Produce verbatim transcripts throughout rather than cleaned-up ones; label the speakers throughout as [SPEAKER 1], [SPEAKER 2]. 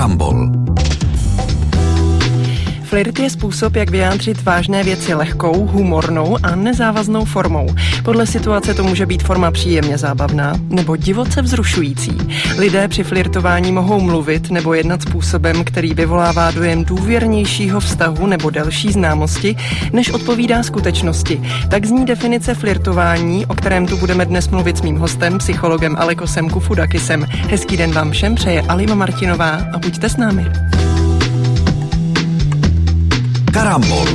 [SPEAKER 1] Karambol.
[SPEAKER 2] Flirt je způsob, jak vyjádřit vážné věci lehkou, humornou a nezávaznou formou. Podle situace to může být forma příjemně zábavná nebo divoce vzrušující. Lidé při flirtování mohou mluvit nebo jednat způsobem, který vyvolává dojem důvěrnějšího vztahu nebo delší známosti, než odpovídá skutečnosti. Tak zní definice flirtování, o kterém tu budeme dnes mluvit s mým hostem, psychologem Alekosem Kufudakisem. Hezký den vám všem přeje Alima Martinová a buďte s námi.
[SPEAKER 1] Karambol.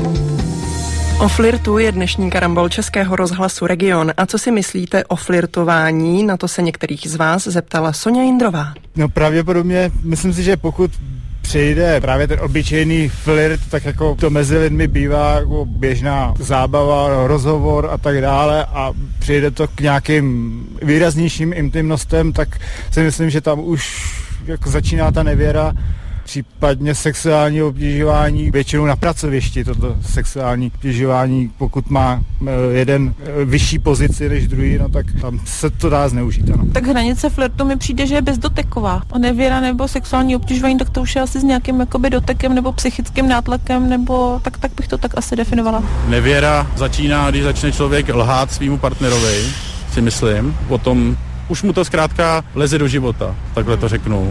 [SPEAKER 2] O flirtu je dnešní karambol Českého rozhlasu Region. A co si myslíte o flirtování? Na to se některých z vás zeptala Soňa Jindrová.
[SPEAKER 3] No pravděpodobně, myslím si, že pokud přejde právě ten obyčejný flirt, tak jako to mezi lidmi bývá jako běžná zábava, rozhovor a tak dále a přijde to k nějakým výraznějším intimnostem, tak si myslím, že tam už jako začíná ta nevěra, případně sexuální obtěžování, většinou na pracovišti toto sexuální obtěžování, pokud má jeden vyšší pozici než druhý, no tak tam se to dá zneužít, ano.
[SPEAKER 4] Tak hranice flirtu mi přijde, že je bezdoteková. A nevěra nebo sexuální obtěžování, tak to už je asi s nějakým jakoby dotekem nebo psychickým nátlakem, nebo tak, tak bych to tak asi definovala.
[SPEAKER 5] Nevěra začíná, když začne člověk lhát svýmu partnerovi, si myslím, o tom, už mu to zkrátka leze do života, takhle to řeknu.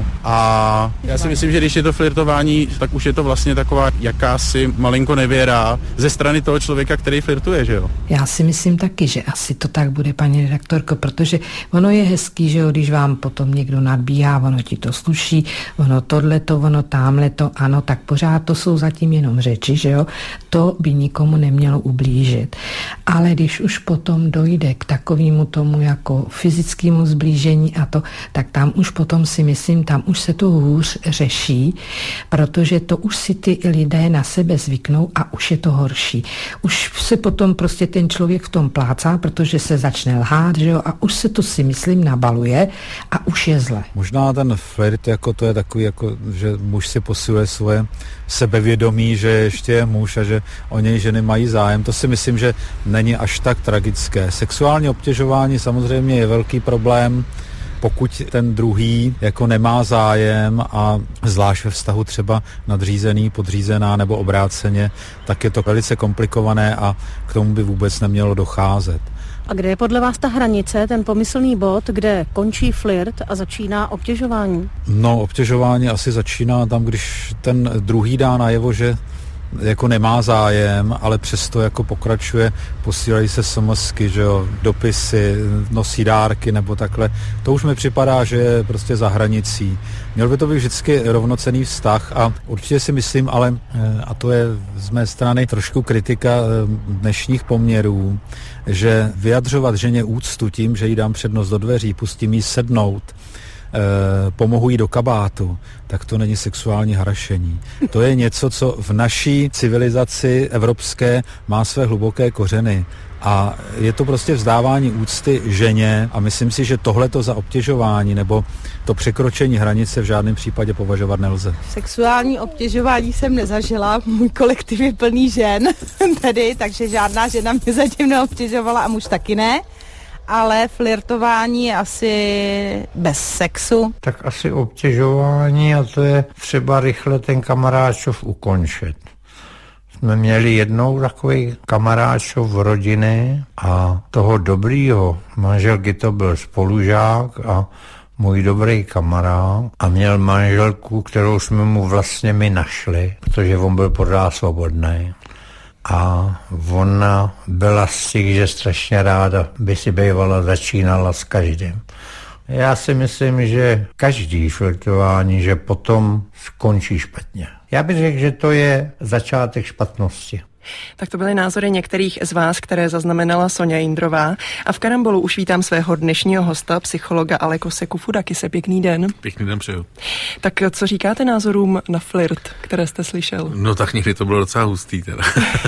[SPEAKER 5] A já si myslím, že když je to flirtování, tak už je to vlastně taková jakási malinko nevěra ze strany toho člověka, který flirtuje, že jo?
[SPEAKER 6] Já si myslím taky, že asi to tak bude, paní redaktorko, protože ono je hezký, že jo, když vám potom někdo nadbíhá, ono ti to sluší, ono tohleto, ono támhleto, ano, tak pořád to jsou zatím jenom řeči, že jo? To by nikomu nemělo ublížit. Ale když už potom dojde k takovému tomu jako fyzickému zblížení a to, tak tam už potom si myslím, tam už se to hůř řeší, protože to už si ty lidé na sebe zvyknou a už je to horší. Už se potom prostě ten člověk v tom plácá, protože se začne lhát, že jo, a už se to si myslím nabaluje a už je zle.
[SPEAKER 7] Možná ten flirt jako to je takový, jako, že muž si posiluje svoje sebevědomí, že ještě je muž a že o něj ženy mají zájem. To si myslím, že není až tak tragické. Sexuální obtěžování samozřejmě je velký problém, pokud ten druhý jako nemá zájem a zvlášť ve vztahu třeba nadřízený, podřízená nebo obráceně, tak je to velice komplikované a k tomu by vůbec nemělo docházet.
[SPEAKER 8] A kde je podle vás ta hranice, ten pomyslný bod, kde končí flirt a začíná obtěžování?
[SPEAKER 7] No, obtěžování asi začíná tam, když ten druhý dá najevo, že jako nemá zájem, ale přesto jako pokračuje, posílají se smsky, že jo, dopisy, nosí dárky nebo takhle. To už mi připadá, že je prostě za hranicí. Měl by to být vždycky rovnocenný vztah a určitě si myslím, ale, a to je z mé strany trošku kritika dnešních poměrů, že vyjadřovat ženě úctu tím, že jí dám přednost do dveří, pustím jí sednout, Eh, pomohu jí do kabátu, tak to není sexuální harašení. To je něco, co v naší civilizaci evropské má své hluboké kořeny. A je to prostě vzdávání úcty ženě a myslím si, že tohleto za obtěžování nebo to překročení hranice v žádném případě považovat nelze.
[SPEAKER 4] Sexuální obtěžování jsem nezažila, můj kolektiv je plný žen, tedy, takže žádná žena mě zatím neobtěžovala a muž taky ne. Ale flirtování je asi bez sexu.
[SPEAKER 9] Tak asi obtěžování a to je třeba rychle ten kamaráčov ukončit. Jsme měli jednou takový kamaráčov v rodiny a toho dobrýho manželky to byl spolužák a můj dobrý kamarád a měl manželku, kterou jsme mu vlastně my našli, protože on byl pořád svobodný. A ona byla z těch, že strašně ráda by si bývala začínala s každým. Já si myslím, že každý flirtování, že potom skončí špatně. Já bych řekl, že to je začátek špatnosti.
[SPEAKER 2] Tak to byly názory některých z vás, které zaznamenala Soňa Jindrová. A v Karambolu už vítám svého dnešního hosta, psychologa Alekose Kufudakise. Pěkný den.
[SPEAKER 5] Pěkný den přeju.
[SPEAKER 2] Tak co říkáte názorům na flirt, které jste slyšel?
[SPEAKER 5] No tak někdy to bylo docela hustý teda.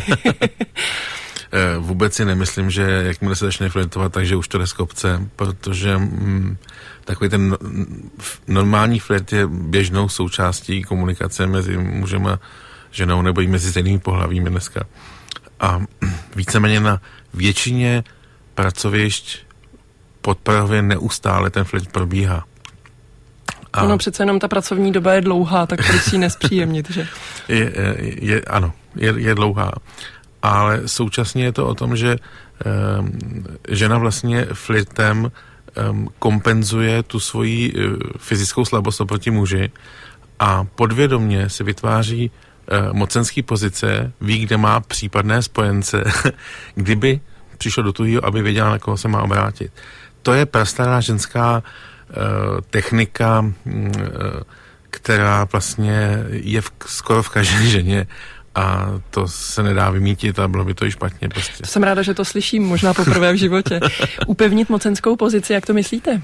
[SPEAKER 5] Vůbec si nemyslím, že jakmile se začne flirtovat, takže už to jde z kopce, protože mm, takový ten normální flirt je běžnou součástí komunikace mezi mužem a ženou nebo i mezi stejnými pohlavími dneska. A víceméně na většině pracovišť podprahově neustále ten flirt probíhá.
[SPEAKER 2] A ono přece jenom ta pracovní doba je dlouhá, tak proč si ji nespříjemnit, že?
[SPEAKER 5] Je, je, je, ano, je, je dlouhá. Ale současně je to o tom, že um, žena vlastně flirtem um, kompenzuje tu svoji uh, fyzickou slabost oproti muži a podvědomě se vytváří uh, mocenský pozice, ví, kde má případné spojence, kdyby přišlo do tuhýho, aby věděla, na koho se má obrátit. To je prastará ženská uh, technika, uh, která vlastně je v, skoro v každé ženě a to se nedá vymítit a bylo by to i špatně prostě.
[SPEAKER 2] Jsem ráda, že to slyším, možná poprvé v životě. Upevnit mocenskou pozici, jak to myslíte?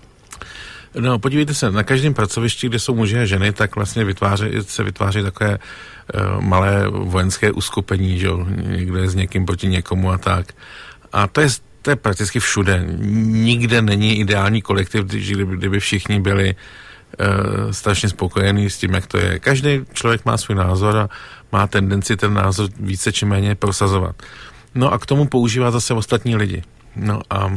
[SPEAKER 5] No, podívejte se, na každém pracovišti, kde jsou muži a ženy, tak vlastně vytváří, se vytváří takové uh, malé vojenské uskupení, že jo, někdo je s někým proti někomu a tak. A to je, to je prakticky všude. Nikde není ideální kolektiv, kdyby, kdyby všichni byli uh, strašně spokojení s tím, jak to je. Každý člověk má svůj názor a má tendenci ten názor více či méně prosazovat. No a k tomu používá zase ostatní lidi. No a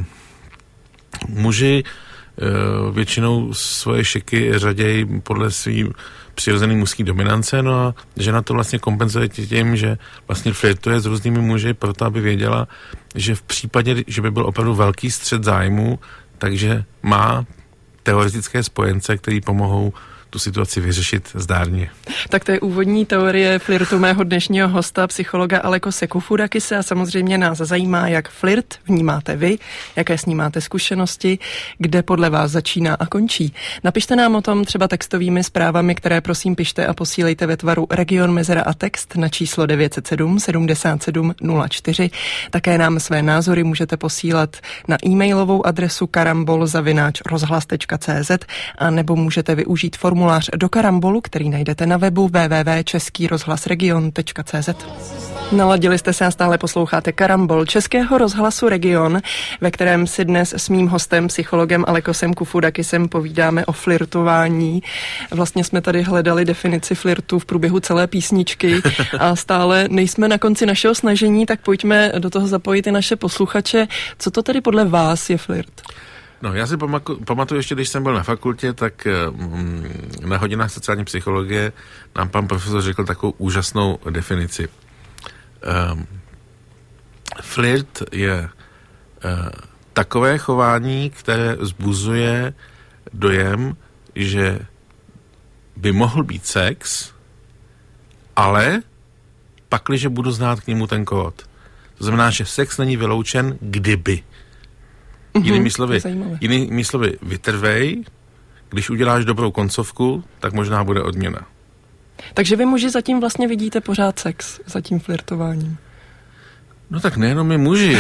[SPEAKER 5] muži uh, většinou svoje šiky řadějí podle svý přirozený mužský dominance, no a žena to vlastně kompenzuje tím, že vlastně flirtuje s různými muži proto, aby věděla, že v případě, že by byl opravdu velký střet zájmu, takže má teoretické spojence, který pomohou tu situaci vyřešit zdárně.
[SPEAKER 2] Tak to je úvodní teorie flirtu mého dnešního hosta, psychologa Alekose Kufudakise, a samozřejmě nás zajímá, jak flirt vnímáte vy, jaké s ním máte zkušenosti, kde podle vás začíná a končí. Napište nám o tom třeba textovými zprávami, které prosím pište a posílejte ve tvaru Region, mezera a text na číslo devět set sedm sedmdesát sedm nula čtyři. Také nám své názory můžete posílat na e-mailovou adresu karambol zavináč rozhlas tečka cé zet a nebo můžete využít formulář do Karambolu, který najdete na webu w w w tečka český rozhlas region tečka cé zet. Naladili jste se a stále posloucháte Karambol Českého rozhlasu Region, ve kterém si dnes s mým hostem, psychologem Alekosem Kufudakisem povídáme o flirtování. Vlastně jsme tady hledali definici flirtu v průběhu celé písničky a stále nejsme na konci našeho snažení, tak pojďme do toho zapojit i naše posluchače. Co to tedy podle vás je flirt?
[SPEAKER 5] No, já si pamatuju ještě, když jsem byl na fakultě, tak mm, na hodinách sociální psychologie nám pan profesor řekl takovou úžasnou definici. Um, flirt je uh, takové chování, které vzbuzuje dojem, že by mohl být sex, ale pakliže budu znát k němu ten kód. To znamená, že sex není vyloučen, kdyby. Jinými slovy, jinými slovy, vytrvej, když uděláš dobrou koncovku, tak možná bude odměna.
[SPEAKER 2] Takže vy muži zatím vlastně vidíte pořád sex, za tím flirtováním.
[SPEAKER 5] No tak nejenom my muži.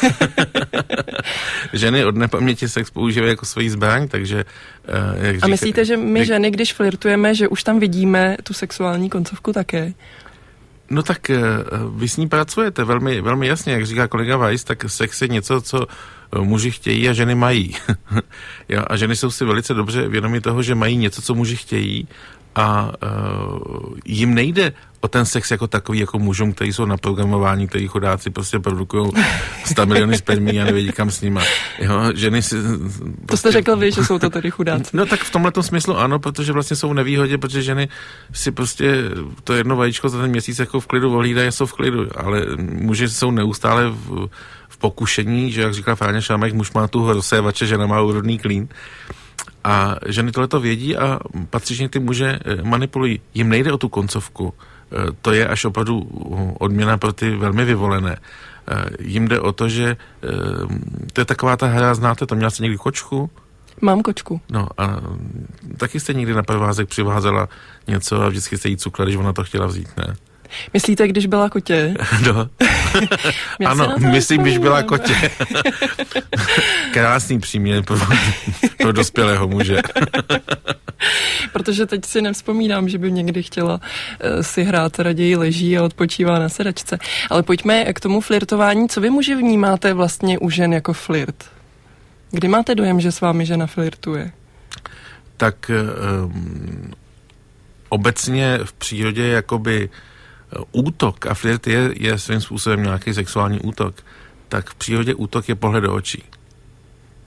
[SPEAKER 5] Ženy od nepaměti sex používají jako svoji zbraň, takže... Uh, jak
[SPEAKER 2] říká, a myslíte, že my ženy, když flirtujeme, že už tam vidíme tu sexuální koncovku také?
[SPEAKER 5] No tak uh, vy s ní pracujete velmi, velmi jasně, jak říká kolega Weiss, tak sex je něco, co muži chtějí a ženy mají. Jo, a ženy jsou si velice dobře vědomi toho, že mají něco, co muži chtějí a uh, jim nejde o ten sex jako takový, jako mužům, kteří jsou na programování, kteří chudáci prostě produkují sto miliony spermí a nevědí kam s nima. Jo, ženy si... Prostě...
[SPEAKER 2] To jste řekl vy, že jsou to tedy chudáci.
[SPEAKER 5] No tak v tomhletom smyslu ano, protože vlastně jsou v nevýhodě, protože ženy si prostě to jedno vajíčko za ten měsíc jako v klidu ohlídají a jsou v klidu, ale muži jsou neustále v, v pokušení, že jak říká Fráňa Šámek, muž má tu rozsévače, žena má úrodný klín. A ženy tohleto vědí a patřičně ty muže manipulují. Jim nejde o tu koncovku. To je až opravdu odměna pro ty velmi vyvolené. Jim jde o to, že to je taková ta hra, znáte to, měla jste někdy kočku?
[SPEAKER 2] Mám kočku.
[SPEAKER 5] No a taky jste někdy na provázek přivázela něco a vždycky jste jí cukla, když ona to chtěla vzít, ne?
[SPEAKER 2] Myslíte, když byla kotě?
[SPEAKER 5] No. Ano, myslím, když byla kotě. Krásný příměr pro, pro dospělého muže.
[SPEAKER 2] Protože teď si nevzpomínám, že by někdy chtěla uh, si hrát, raději leží a odpočívá na sedačce. Ale pojďme k tomu flirtování. Co vy muži vnímáte vlastně u žen jako flirt? Kdy máte dojem, že s vámi žena flirtuje?
[SPEAKER 5] Tak um, obecně v přírodě jakoby útok, a flirt je, je svým způsobem nějaký sexuální útok, tak v přírodě útok je pohled do očí.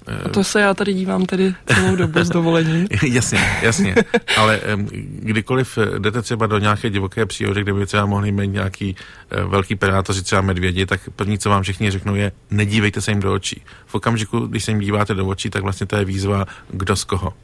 [SPEAKER 2] A to se já tady dívám tedy celou dobu s dovolením.
[SPEAKER 5] Jasně, jasně. Ale kdykoliv jdete třeba do nějaké divoké přírody, kde by třeba mohli mít nějaký velký predátoři, třeba medvědi, tak první, co vám všichni řeknou, je nedívejte se jim do očí. V okamžiku, když se jim díváte do očí, tak vlastně to je výzva kdo z koho.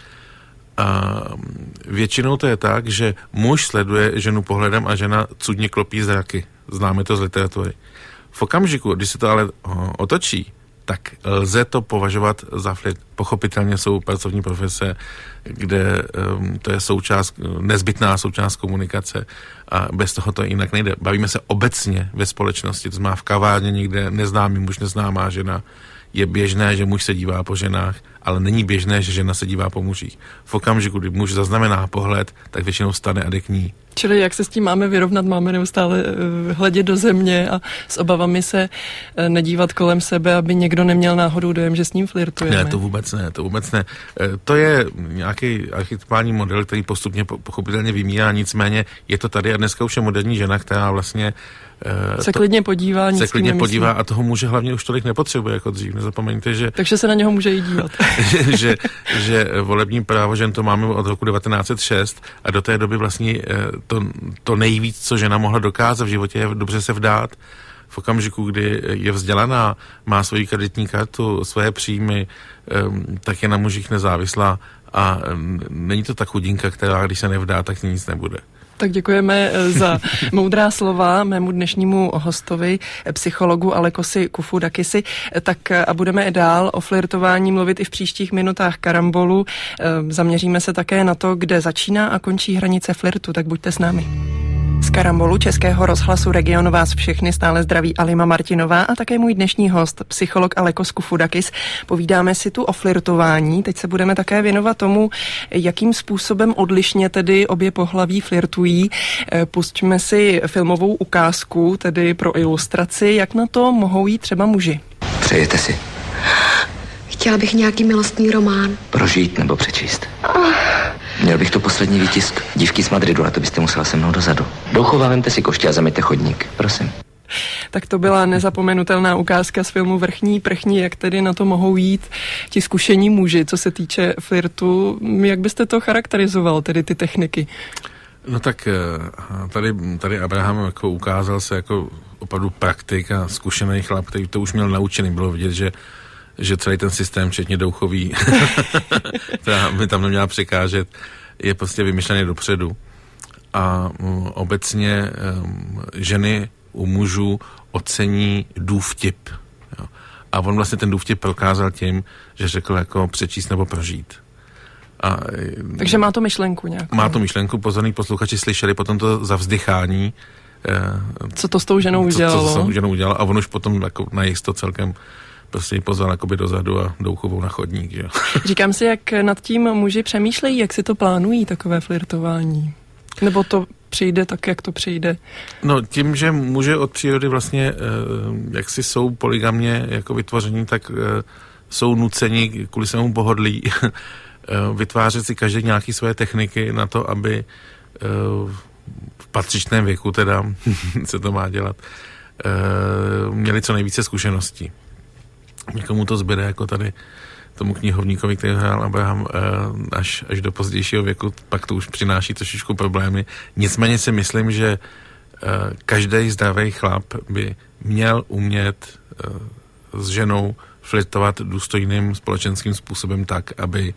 [SPEAKER 5] A většinou to je tak, že muž sleduje ženu pohledem a žena cudně klopí zraky. Známe to z literatury. V okamžiku, když se to ale otočí, tak lze to považovat za flirt. Pochopitelně jsou pracovní profese, kde um, to je součást, nezbytná součást komunikace a bez toho to jinak nejde. Bavíme se obecně ve společnosti, to znamená v kavárně někde neznámý muž, neznámá žena. Je běžné, že muž se dívá po ženách, ale není běžné, že žena se dívá po mužích. V okamžiku, kdy muž zaznamená pohled, tak většinou stane a jde k ní.
[SPEAKER 2] Čili jak se s tím máme vyrovnat, máme neustále uh, hledět do země a s obavami se uh, nedívat kolem sebe, aby někdo neměl náhodou dojem, že s ním flirtujeme.
[SPEAKER 5] Ne, to vůbec ne, to vůbec ne. Uh, to je nějaký archetypální model, který postupně po, pochopitelně vymírá, nicméně je to tady a dneska už je moderní žena, která vlastně
[SPEAKER 2] Uh, se to, klidně podívá, nic
[SPEAKER 5] se klidně
[SPEAKER 2] nemyslí.
[SPEAKER 5] podívá a toho muže hlavně už tolik nepotřebuje jako dřív. Nezapomeňte, že...
[SPEAKER 2] Takže se na něho může i dívat.
[SPEAKER 5] že, že, že volební právo žen to máme od roku devatenáct set šest a do té doby vlastně to, to nejvíc, co žena mohla dokázat v životě, je dobře se vdát. V okamžiku, kdy je vzdělaná, má svoji kreditní kartu, svoje příjmy, tak je na mužích nezávislá a není to ta chudinka, která když se nevdá, tak nic nebude.
[SPEAKER 2] Tak děkujeme za moudrá slova mému dnešnímu hostovi, psychologu Alekosi Kufudakisi. Tak a budeme dál o flirtování mluvit i v příštích minutách Karambolu. Zaměříme se také na to, kde začíná a končí hranice flirtu, tak buďte s námi. Z Karambolu Českého rozhlasu Region vás všechny stále zdraví Alima Martinová a také můj dnešní host, psycholog Alekos Kufudakis. Povídáme si tu o flirtování, teď se budeme také věnovat tomu, jakým způsobem odlišně tedy obě pohlaví flirtují. Pustíme si filmovou ukázku, tedy pro ilustraci, jak na to mohou jít třeba muži.
[SPEAKER 10] Přejete si?
[SPEAKER 11] Chtěla bych nějaký milostný román.
[SPEAKER 10] Prožít nebo přečíst? Měl bych tu poslední výtisk Dívky z Madridu, a to byste musela se mnou dozadu. Douchová, vemte si koště a zamyjte chodník, prosím.
[SPEAKER 2] Tak to byla nezapomenutelná ukázka z filmu Vrchní prchní, jak tedy na to mohou jít ti zkušení muži, co se týče flirtu. Jak byste to charakterizoval, tedy ty techniky?
[SPEAKER 5] No tak tady, tady Abraham jako ukázal se jako opravdu praktik a zkušený chlap, který to už měl naučený. Bylo vidět, že že celý ten systém, včetně douchový, která mi tam neměla překážet, je prostě vymyšlený dopředu. A um, obecně um, ženy u mužů ocení důvtip. Jo. A on vlastně ten důvtip prokázal tím, že řekl jako přečíst nebo prožít. A,
[SPEAKER 2] takže má to myšlenku nějakou.
[SPEAKER 5] Má to myšlenku, pozorní posluchači slyšeli potom to zavzdychání. Eh,
[SPEAKER 2] co to s tou ženou udělalo.
[SPEAKER 5] Co, co s tou ženou udělalo a on už potom jako najisto celkem prostě ji pozval jakoby dozadu a douchovou na chodník. Že?
[SPEAKER 2] Říkám si, jak nad tím muži přemýšlejí, jak si to plánují, takové flirtování. Nebo to přijde tak, jak to přijde?
[SPEAKER 5] No tím, že muži od přírody vlastně, jak si jsou polygamně jako vytvoření, tak jsou nuceni kvůli svému pohodlí vytvářet si každý nějaký své techniky na to, aby v patřičném věku teda se to má dělat, měli co nejvíce zkušeností. Někomu to zbyde, jako tady tomu knihovníkovi, který hrál Abraham, až, až do pozdějšího věku, pak to už přináší trošičku problémy. Nicméně si myslím, že každý zdravý chlap by měl umět s ženou flirtovat důstojným společenským způsobem tak, aby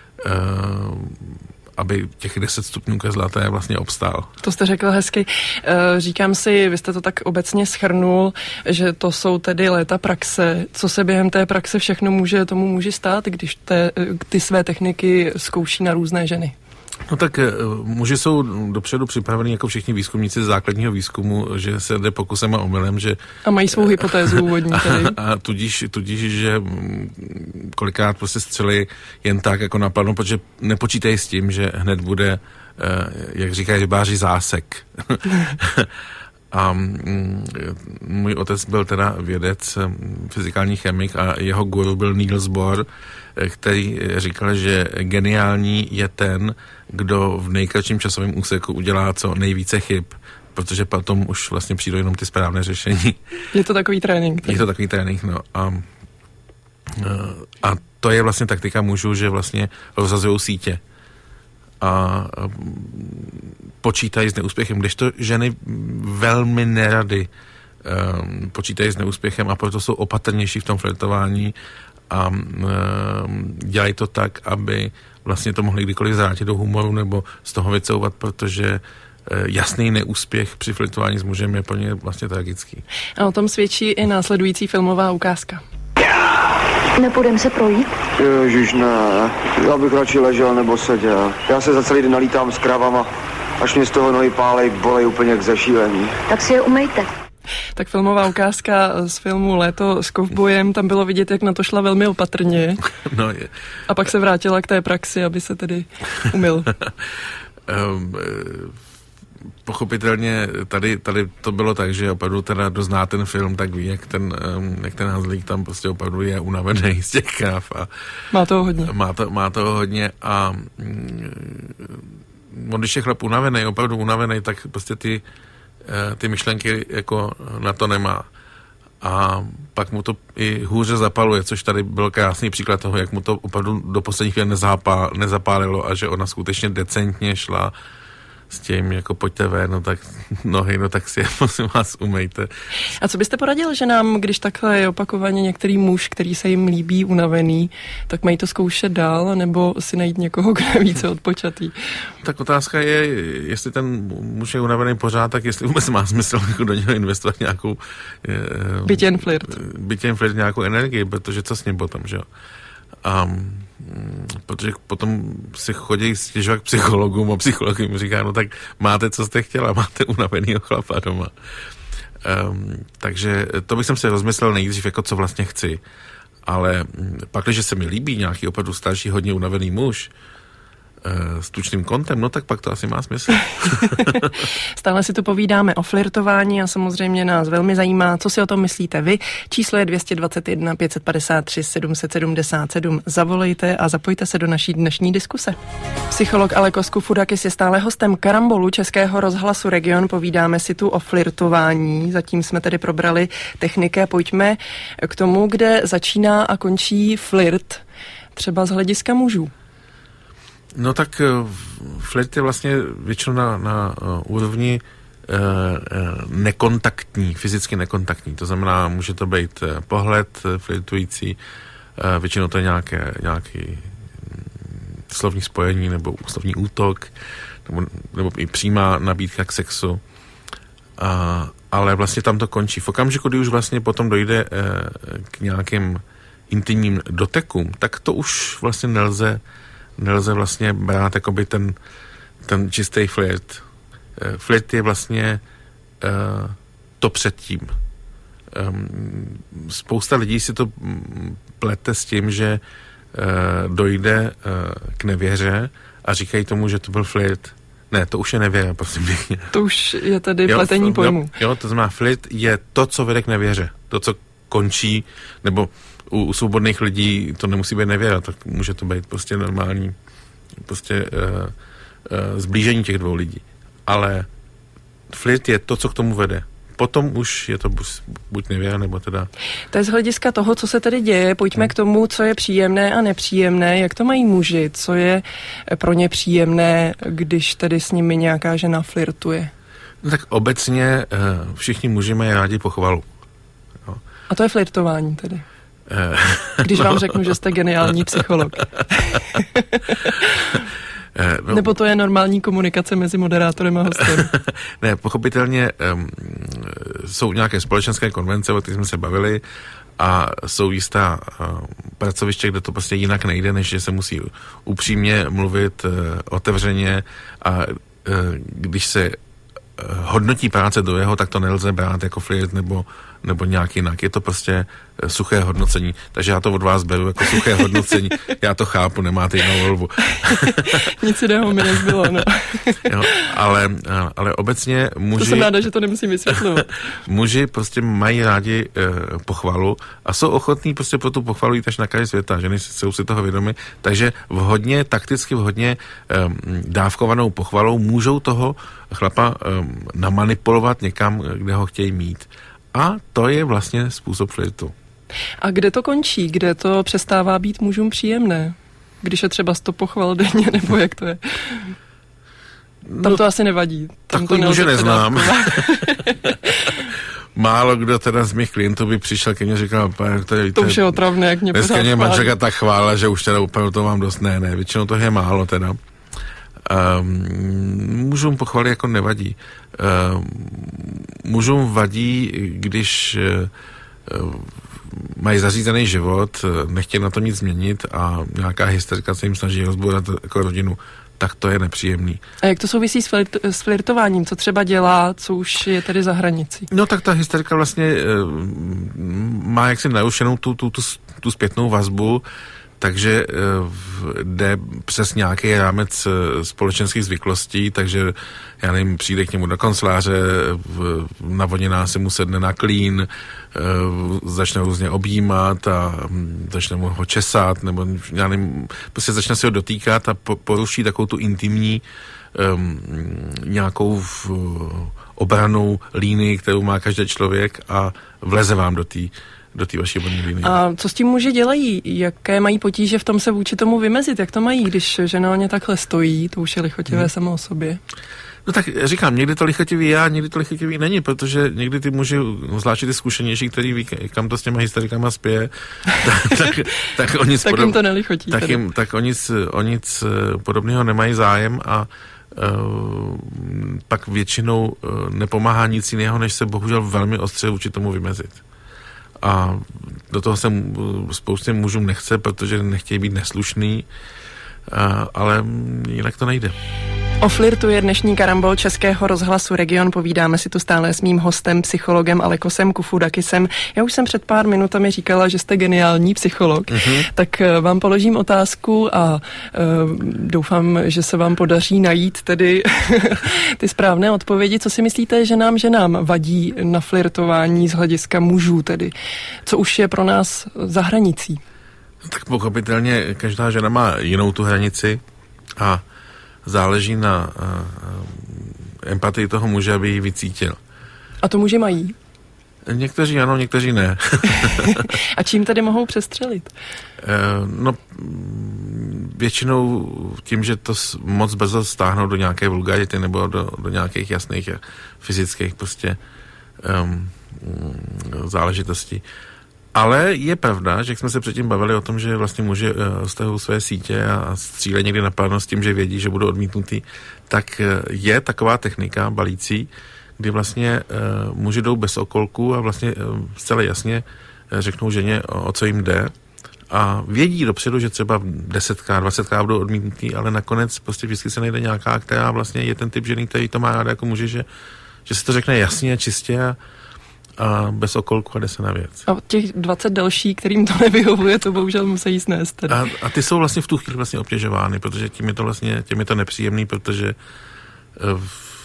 [SPEAKER 5] aby těch deset stupňů ke zlaté vlastně obstál.
[SPEAKER 2] To jste řekl hezky. Říkám si, vy jste to tak obecně shrnul, že to jsou tedy léta praxe. Co se během té praxe všechno může tomu muži stát, když te, ty své techniky zkouší na různé ženy?
[SPEAKER 5] No tak muži jsou dopředu připraveni jako všichni výzkumníci z základního výzkumu, že se jde pokusem a omylem, že...
[SPEAKER 2] A mají svou hypotézu úvodní tedy.
[SPEAKER 5] A, a tudíž, tudíž, že kolikrát prostě střeli jen tak jako napadnou, protože nepočítají s tím, že hned bude, jak říkají rybáři, zásek. A můj otec byl teda vědec, fyzikální chemik a jeho guru byl Niels Bohr, který říkal, že geniální je ten, kdo v nejkratším časovém úseku udělá co nejvíce chyb, protože potom už vlastně přijdou jenom ty správné řešení.
[SPEAKER 2] Je to takový trénink.
[SPEAKER 5] Je to takový trénink, no. A A to je vlastně taktika mužů, že vlastně rozhazují sítě a počítají s neúspěchem, kdežto ženy velmi nerady um, počítají s neúspěchem a proto jsou opatrnější v tom flirtování a um, dělají to tak, aby vlastně to mohli kdykoliv zvrátit do humoru nebo z toho vycouvat, protože jasný neúspěch při flirtování s mužem je pro ně vlastně tragický.
[SPEAKER 2] A o tom svědčí i následující filmová ukázka.
[SPEAKER 11] Nepůjdem se projít?
[SPEAKER 12] Ježiš, ne. Já bych radši ležel nebo seděl. Já se za celý den nalítám s krávama, až mě z toho nohy pálej, bolej úplně jak zašílení.
[SPEAKER 11] Tak si je umejte.
[SPEAKER 2] Tak filmová ukázka z filmu Léto s kovbojem, tam bylo vidět, jak na to šla velmi opatrně.
[SPEAKER 5] No je.
[SPEAKER 2] A pak se vrátila k té praxi, aby se tedy umyl.
[SPEAKER 5] um, Pochopitelně tady, tady to bylo tak, že opravdu teda dozná ten film, tak ví, jak ten, jak ten Hanzlík tam prostě opravdu je unavený z těch kráv. A
[SPEAKER 2] má toho hodně.
[SPEAKER 5] Má, to, má toho hodně a on, když je chlap unavený, opravdu unavený, tak prostě ty, ty myšlenky jako na to nemá. A pak mu to i hůře zapaluje, což tady byl krásný příklad toho, jak mu to opravdu do poslední chvíle nezapál, nezapálilo a že ona skutečně decentně šla s tím, jako pojďte ven, no tak nohy, no tak si je, prosím vás, umejte.
[SPEAKER 2] A co byste poradil, že nám, když takhle je opakovaně některý muž, který se jim líbí, unavený, tak mají to zkoušet dál, nebo si najít někoho, kdo je více odpočatý?
[SPEAKER 5] Tak otázka je, jestli ten muž je unavený pořád, tak jestli vůbec má smysl jako do něho investovat nějakou...
[SPEAKER 2] Byť jen flirt.
[SPEAKER 5] Byť jen flirt, nějakou energii, protože co s ním potom, že jo? Um, protože potom si chodí stěžovat k psychologům a psycholog jim říká, no tak máte, co jste chtěla, máte unavenýho chlapa doma. Um, takže to bych jsem si rozmyslel nejdřív, jako co vlastně chci. Ale pak, když se mi líbí nějaký opravdu starší, hodně unavený muž, s tučným kontem, no tak pak to asi má smysl.
[SPEAKER 2] Stále si tu povídáme o flirtování a samozřejmě nás velmi zajímá, co si o tom myslíte vy. Číslo je dvě stě dvacet jedna pět set padesát tři sedm set sedmdesát sedm. Zavolejte a zapojte se do naší dnešní diskuse. Psycholog Alekos Kufudakis je stále hostem Karambolu Českého rozhlasu Region. Povídáme si tu o flirtování. Zatím jsme tedy probrali techniky. Pojďme k tomu, kde začíná a končí flirt, třeba z hlediska mužů.
[SPEAKER 5] No tak flirt je vlastně většinou na, na úrovni e, nekontaktní, fyzicky nekontaktní. To znamená, může to být pohled flirtující, e, většinou to je nějaké, nějaký slovní spojení nebo slovní útok, nebo, nebo i přímá nabídka k sexu. A, ale vlastně tam to končí. V okamžiku, kdy už vlastně potom dojde e, k nějakým intimním dotekům, tak to už vlastně nelze nelze vlastně brát jakoby ten, ten čistý flirt. Flirt je vlastně uh, to předtím. Um, spousta lidí si to plete s tím, že uh, dojde uh, k nevěře a říkají tomu, že to byl flirt. Ne, to už je nevěra, prosím pěkně.
[SPEAKER 2] To už je tady pletení jo, pojmu.
[SPEAKER 5] Jo, jo, to znamená, flirt je to, co vede k nevěře. To, co končí, nebo u, u svobodných lidí to nemusí být nevěra, tak může to být prostě normální prostě uh, uh, zblížení těch dvou lidí. Ale flirt je to, co k tomu vede. Potom už je to buď, buď nevěra, nebo teda...
[SPEAKER 2] To je z hlediska toho, co se tady děje. Pojďme hmm. k tomu, co je příjemné a nepříjemné. Jak to mají muži? Co je pro ně příjemné, když tedy s nimi nějaká žena flirtuje?
[SPEAKER 5] No tak obecně uh, všichni muži mají rádi pochvalu. Jo.
[SPEAKER 2] A to je flirtování tedy? Když vám řeknu, že jste geniální psycholog. No, nebo to je normální komunikace mezi moderátorem a hostem?
[SPEAKER 5] Ne, pochopitelně um, jsou nějaké společenské konvence, o kterých jsme se bavili, a jsou jistá uh, pracoviště, kde to prostě jinak nejde, než že se musí upřímně mluvit, uh, otevřeně, a uh, když se uh, hodnotí práce druhého, tak to nelze brát jako flirt nebo nebo nějak jinak. Je to prostě suché hodnocení. Takže já to od vás beru jako suché hodnocení. Já to chápu, nemáte jinou volbu.
[SPEAKER 2] Nic jiného mi nezbylo, no.
[SPEAKER 5] Jo, ale, ale obecně muži...
[SPEAKER 2] To jsem ráda, že to nemusím vysvětlovat.
[SPEAKER 5] Muži prostě mají rádi eh, pochvalu a jsou ochotní prostě pro tu pochvalu jít až na kraji světa. Ženy jsou si toho vědomy. Takže vhodně, takticky vhodně eh, dávkovanou pochvalou můžou toho chlapa eh, namanipulovat někam, kde ho chtějí mít. A to je vlastně způsob flirtu.
[SPEAKER 2] A kde to končí? Kde to přestává být mužům příjemné? Když je třeba sto pochval denně, nebo jak to je? Tam
[SPEAKER 5] no,
[SPEAKER 2] to asi nevadí. Tam
[SPEAKER 5] takový
[SPEAKER 2] to
[SPEAKER 5] muže neznám. Málo kdo teda z mých klientů by přišel ke mně a říkal, tady,
[SPEAKER 2] to už je otravné, jak mě
[SPEAKER 5] dneska
[SPEAKER 2] pořád
[SPEAKER 5] mě
[SPEAKER 2] chválí.
[SPEAKER 5] manželka tak chvála, že už teda úplně to mám dost. Ne, ne, většinou toho je málo teda. Um, mužům pochvaly jako nevadí. Um, mužům vadí, když uh, mají zařízený život, nechtějí na to nic změnit a nějaká hysterka se jim snaží rozbourat jako rodinu, tak to je nepříjemný.
[SPEAKER 2] A jak to souvisí s, flirt, s flirtováním? Co třeba dělá, co už je tedy za hranicí?
[SPEAKER 5] No tak ta hysterka vlastně e, má jaksi narušenou tu, tu, tu, tu zpětnou vazbu, takže e, jde přes nějaký rámec e, společenských zvyklostí, takže já nevím, přijde k němu do kanceláře, navoněná si mu sedne na klín, e, začne různě objímat a m, začne mu ho česat, nebo já nevím, prostě začne si ho dotýkat a po, poruší takovou tu intimní um, nějakou v, obranou línii, kterou má každý člověk a vleze vám do té do té vaší obrané línie.
[SPEAKER 2] A co s tím muži dělají? Jaké mají potíže v tom se vůči tomu vymezit? Jak to mají, když žena o ně takhle stojí? To už je lichotivé hmm. samo o sobě.
[SPEAKER 5] No tak říkám, někdy to lichotivý je a někdy to lichotivý není, protože někdy ty muži, zvláště ty zkušenější, který ví, kam to s těma hysterikama spěje, tak, tak, tak o nic
[SPEAKER 2] tak
[SPEAKER 5] podob...
[SPEAKER 2] jim to nelichotí.
[SPEAKER 5] Tak, jim, tak o nic, o nic podobného nemají zájem a uh, pak většinou uh, nepomáhá nic jiného, než se bohužel velmi ostře vůči tomu vymezit. A do toho se spoustě mužům nechce, protože nechtějí být neslušný, uh, ale jinak to nejde.
[SPEAKER 2] O flirtu je dnešní karambol Českého rozhlasu Region. Povídáme si tu stále s mým hostem, psychologem Alekosem Kufudakisem. Já už jsem před pár minutami říkala, že jste geniální psycholog, mm-hmm. tak vám položím otázku a uh, doufám, že se vám podaří najít tedy ty správné odpovědi. Co si myslíte, že nám ženám vadí na flirtování z hlediska mužů tedy? Co už je pro nás za hranicí?
[SPEAKER 5] Tak pochopitelně každá žena má jinou tu hranici a záleží na uh, empatii toho muže, aby ji vycítil.
[SPEAKER 2] A to muži mají?
[SPEAKER 5] Někteří ano, někteří ne.
[SPEAKER 2] A čím tedy mohou přestřelit?
[SPEAKER 5] Uh, no, většinou tím, že to moc brzo stáhnou do nějaké vulgarity nebo do, do nějakých jasných fyzických prostě um, záležitostí. Ale je pravda, že jak jsme se předtím bavili o tom, že vlastně muži uh, stahují své sítě a, a střílejí někdy napadno s tím, že vědí, že budou odmítnutý, tak uh, je taková technika balící, kdy vlastně uh, muži jdou bez okolků a vlastně uh, zcela jasně uh, řeknou ženě, o, o co jim jde a vědí dopředu, že třeba desetkrát, dvacetkrát budou odmítnutý, ale nakonec prostě vždycky se najde nějaká, která vlastně je ten typ ženy, který to má ráda jako muži, že, že se to řekne jasně, čistě a a bez okolku a jde se na věc.
[SPEAKER 2] A těch dvacet další, kterým to nevyhovuje, to bohužel musí snést.
[SPEAKER 5] A, a ty jsou vlastně v tu chvíli vlastně obtěžovány, protože tím je to vlastně, tím je to nepříjemný, protože uh,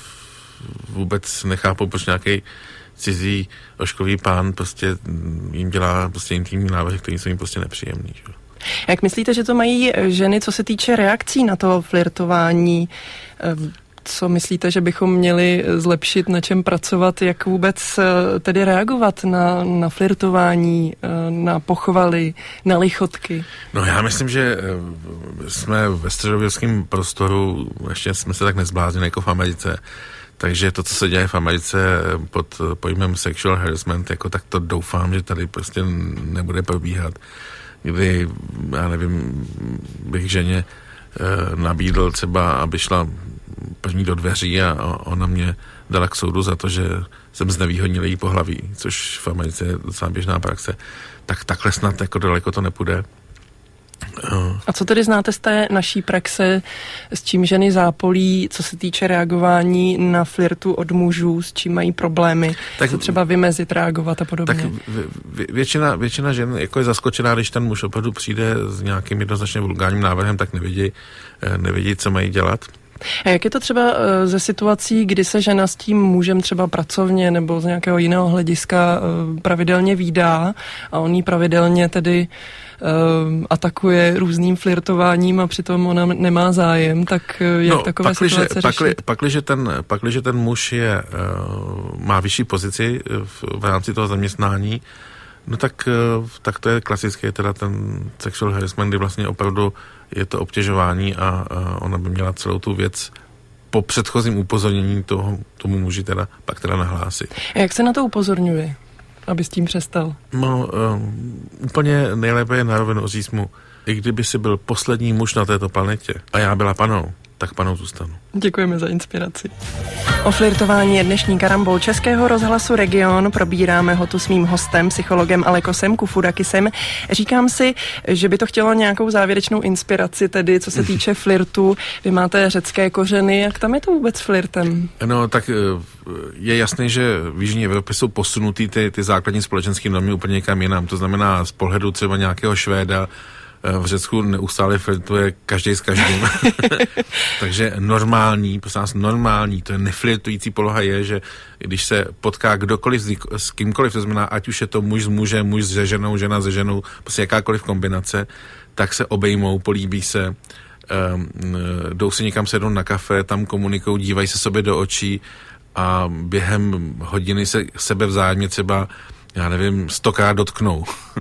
[SPEAKER 5] vůbec nechápou, proč nějaký cizí ošklivý pán prostě jim dělá prostě intimní návrhy, které jsou jim prostě nepříjemný. Že?
[SPEAKER 2] Jak myslíte, že to mají ženy, co se týče reakcí na to flirtování? Co myslíte, že bychom měli zlepšit, na čem pracovat, jak vůbec tedy reagovat na, na flirtování, na pochvaly, na lichotky?
[SPEAKER 5] No já myslím, že jsme ve středověkém prostoru, ještě jsme se tak nezbláznili jako v Americe, takže to, co se děje v Americe pod pojmem sexual harassment, jako tak to doufám, že tady prostě nebude probíhat, kdy, já nevím, bych ženě nabídl třeba, aby šla první do dveří a ona mě dala k soudu za to, že jsem znevýhodnil její pohlaví, což v Americe je docela běžná praxe. Tak takhle snad jako daleko to nepůjde.
[SPEAKER 2] A co tedy znáte z té naší praxe, s čím ženy zápolí, co se týče reagování na flirtu od mužů, s čím mají problémy, tak, se třeba vymezit, reagovat a podobně?
[SPEAKER 5] Tak vě, většina, většina žen jako je zaskočená, když ten muž opravdu přijde s nějakým jednoznačně vulgárním návrhem, tak nevědí, nevědí, co mají dělat.
[SPEAKER 2] A jak je to třeba ze situací, kdy se žena s tím mužem třeba pracovně nebo z nějakého jiného hlediska pravidelně vídá a on jí pravidelně tedy uh, atakuje různým flirtováním a přitom ona nemá zájem, tak jak no, takové
[SPEAKER 5] pakliže,
[SPEAKER 2] situace
[SPEAKER 5] pakli,
[SPEAKER 2] řešit?
[SPEAKER 5] Pakliže ten, pakliže ten muž je, uh, má vyšší pozici v, v rámci toho zaměstnání, No tak, tak to je klasické, teda ten sexual harassment, kdy vlastně opravdu je to obtěžování a, a ona by měla celou tu věc po předchozím upozornění toho, tomu muži teda pak teda nahlásit.
[SPEAKER 2] A jak se na to upozorňuje, aby s tím přestal?
[SPEAKER 5] No, um, úplně nejlépe je na rovinu říct mu, i kdyby si byl poslední muž na této planetě a já byla panou, tak panou zůstanu.
[SPEAKER 2] Děkujeme za inspiraci. O flirtování je dnešní karambol Českého rozhlasu Region. Probíráme ho tu s mým hostem, psychologem Alekosem Kufudakisem. Říkám si, že by to chtělo nějakou závěrečnou inspiraci, tedy co se týče flirtu. Vy máte řecké kořeny, jak tam je to vůbec s flirtem?
[SPEAKER 5] No, tak je jasné, že v Jižní Evropě jsou posunutý ty, ty základní společenské normy úplně někam jinam. To znamená z pohledu třeba nějakého Švéda v Řecku neustále flirtuje každý s každým. Takže normální, prosím vás, normální, to je neflirtující poloha je, že když se potká kdokoliv s kýmkoliv, to znamená, ať už je to muž s mužem, muž s ženou, žena se ženou, prostě jakákoliv kombinace, tak se obejmou, políbí se, um, jdou si někam sednout na kafe, tam komunikují, dívají se sobě do očí a během hodiny se sebe vzájemně třeba, já nevím, stokrát dotknou.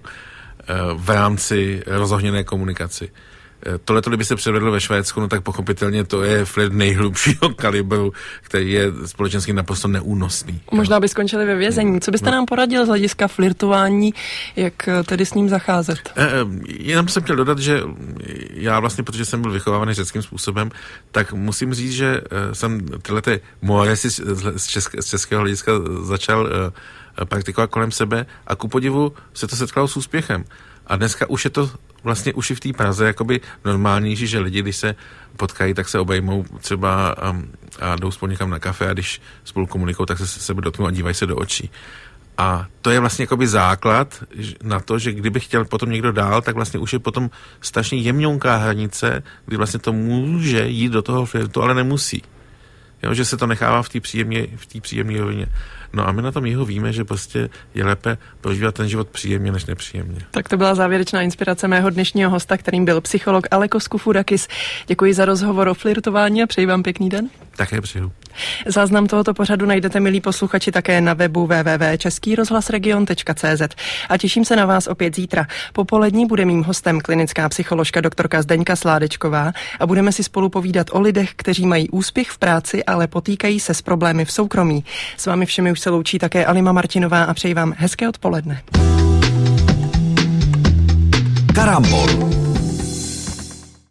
[SPEAKER 5] V rámci rozohněné komunikaci. Tohle, kdyby se předvedlo ve Švédsku, no tak pochopitelně to je flirt nejhlubšího kalibru, který je společensky naprosto neúnosný.
[SPEAKER 2] Možná by skončili ve vězení. Co byste no. nám poradil z hlediska flirtování, jak tedy s ním zacházet?
[SPEAKER 5] E, jenom jsem chtěl dodat, že já vlastně, protože jsem byl vychovávaný řeckým způsobem, tak musím říct, že jsem tyhle ty moresy z, česk, z českého hlediska začal praktikovat kolem sebe a ku podivu se to setkalo s úspěchem. A dneska už je to vlastně už i v té Praze jakoby normálnější, že lidi, když se potkají, tak se obejmou třeba a, a jdou spolu někam na kafe a když spolu komunikují, tak se sebe dotknou a dívají se do očí. A to je vlastně jakoby základ na to, že kdyby chtěl potom někdo dál, tak vlastně už je potom strašně jemňonká hranice, kdy vlastně to může jít do toho flirtu, ale nemusí. Jo, že se to nechává v té příjemně, v té příjemné rovině. No a my na tom jihu víme, že prostě je lépe prožívat ten život příjemně než nepříjemně.
[SPEAKER 2] Tak to byla závěrečná inspirace mého dnešního hosta, kterým byl psycholog Alekos Kufudakis. Děkuji za rozhovor o flirtování a přeji vám pěkný den.
[SPEAKER 5] Také přeju.
[SPEAKER 2] Záznam tohoto pořadu najdete, milí posluchači, také na webu w w w tečka český rozhlas region tečka c z a těším se na vás opět zítra. Popolední bude mým hostem klinická psycholožka doktorka Zdeňka Sládečková a budeme si spolu povídat o lidech, kteří mají úspěch v práci, ale potýkají se s problémy v soukromí. S vámi všemi už se loučí také Alima Martinová a přeji vám hezké odpoledne.
[SPEAKER 1] Karambol.